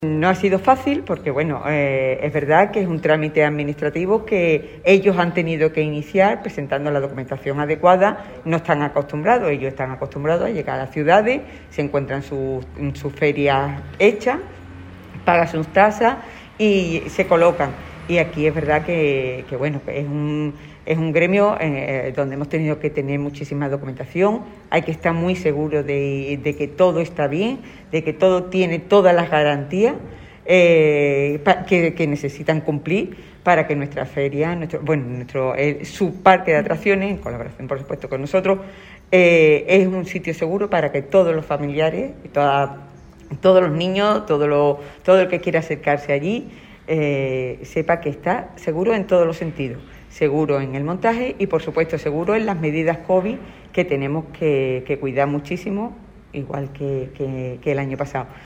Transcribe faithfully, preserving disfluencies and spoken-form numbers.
No ha sido fácil porque, bueno, eh, es verdad que es un trámite administrativo que ellos han tenido que iniciar presentando la documentación adecuada. No están acostumbrados, ellos están acostumbrados a llegar a las ciudades, se encuentran sus, sus ferias hechas, pagan sus tasas y se colocan. Y aquí es verdad que, que bueno, es un, es un gremio eh, donde hemos tenido que tener muchísima documentación, hay que estar muy seguros de, de que todo está bien, de que todo tiene todas las garantías eh, que, que necesitan cumplir para que nuestra feria, nuestro, bueno, nuestro eh, su parque de atracciones, en colaboración por supuesto con nosotros, eh, es un sitio seguro para que todos los familiares, toda, todos los niños, todo, lo, todo el que quiera acercarse allí, Eh, sepa que está seguro en todos los sentidos, seguro en el montaje y por supuesto seguro en las medidas COVID que tenemos que, que cuidar muchísimo, igual que, que, que el año pasado.